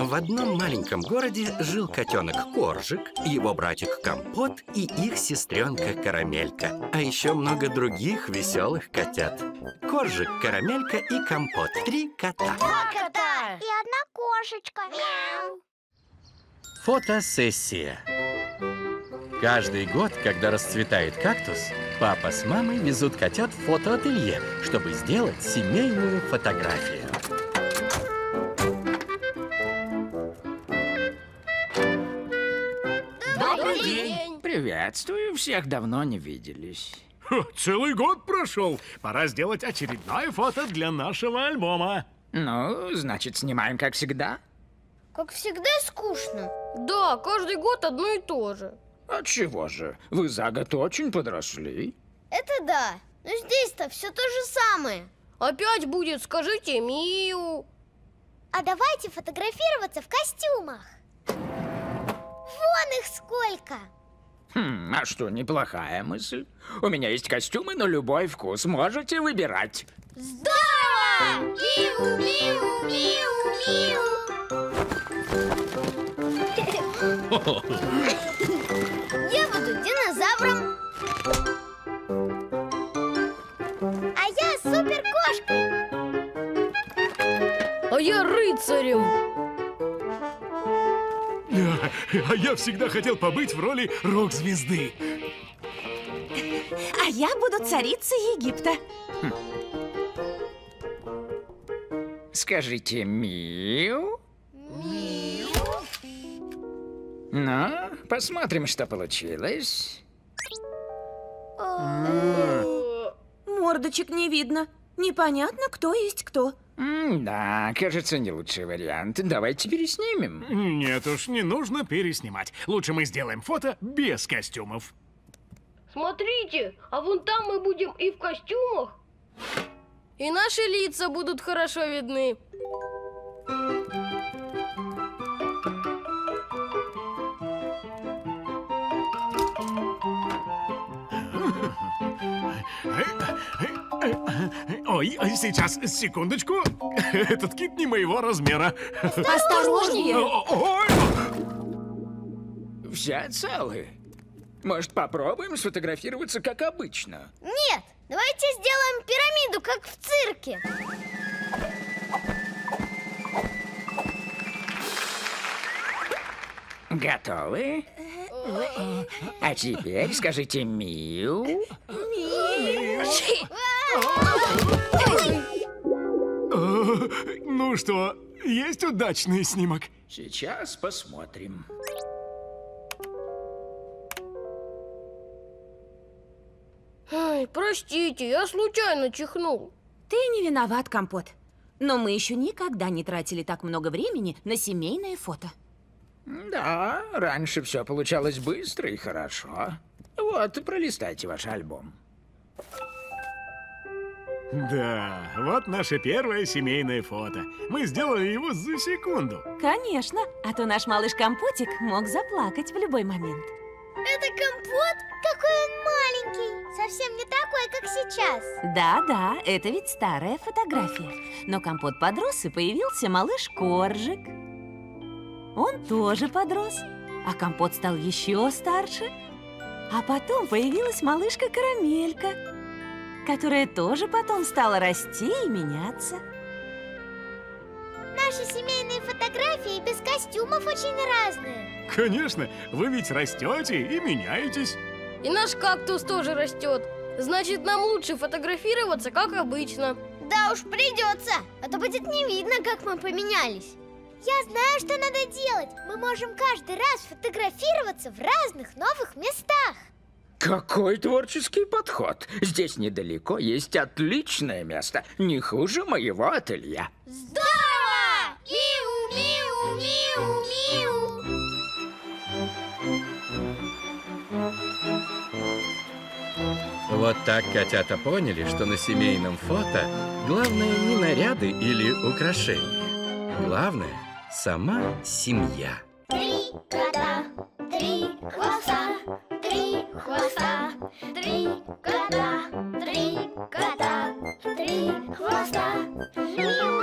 В одном маленьком городе жил котенок Коржик, его братик Компот и их сестренка Карамелька. А еще много других веселых котят. Коржик, Карамелька и Компот. 3 кота. 2 кота. И 1 кошечка. Мяу. Фотосессия. Каждый год, когда расцветает кактус, папа с мамой везут котят в фотоателье, чтобы сделать семейную фотографию. Добрый день. Приветствую, всех давно не виделись. Целый год прошел. Пора сделать очередное фото для нашего альбома. Ну, значит, снимаем как всегда. Как всегда скучно. Да, каждый год одно и то же. Отчего же? Вы за год очень подросли. Это да. Но здесь-то все то же самое. Опять будет, скажите, Миу. А давайте фотографироваться в костюмах. Вон их сколько. А что, неплохая мысль. У меня есть костюмы на любой вкус. Можете выбирать. Здорово! Миу, миу, миу, миу. Я буду динозавром. А я суперкошкой. А я рыцарем. А я всегда хотел побыть в роли рок-звезды. А я буду царицей Египта. Скажите, Миу? Миу. Ну, посмотрим, что получилось. Мордочек не видно. Непонятно, кто есть кто. Да, кажется, не лучший вариант. Давайте переснимем. Нет уж, не нужно переснимать. Лучше мы сделаем фото без костюмов. Смотрите, а вон там мы будем и в костюмах. И наши лица будут хорошо видны. Ой, сейчас, секундочку. Этот кит не моего размера. Осторожнее! Ой! Все целы. Может, попробуем сфотографироваться, как обычно? Нет, давайте сделаем пирамиду, как в цирке. Готовы? А теперь скажите Миу. Ну что, есть удачный снимок? Сейчас посмотрим. Ай, простите, я случайно чихнул. Ты не виноват, Компот. Но мы еще никогда не тратили так много времени на семейное фото. Да, раньше все получалось быстро и хорошо. Вот, пролистайте ваш альбом. Да, вот наше первое семейное фото. Мы сделали его за секунду. Конечно, а то наш малыш Компотик мог заплакать в любой момент. Это Компот? Какой он маленький. Совсем не такой, как сейчас. Да-да, это ведь старая фотография. Но Компот подрос, и появился малыш Коржик. Он тоже подрос, а Компот стал еще старше. А потом появилась малышка Карамелька, которая тоже потом стала расти и меняться. Наши семейные фотографии без костюмов очень разные. Конечно, вы ведь растете и меняетесь. И наш кактус тоже растет. Значит, нам лучше фотографироваться, как обычно. Да уж придется, а то будет не видно, как мы поменялись. Я знаю, что надо делать. Мы можем каждый раз фотографироваться в разных новых местах. Какой творческий подход! Здесь недалеко есть отличное место, не хуже моего ателье. Здорово! Миу, миу, миу, миу. Вот так котята поняли, что на семейном фото главное не наряды или украшения. Главное – сама семья. 3 кота, 3 хвоста, 3 хвоста, 3 кота, 3 кота, 3 хвоста. Миу.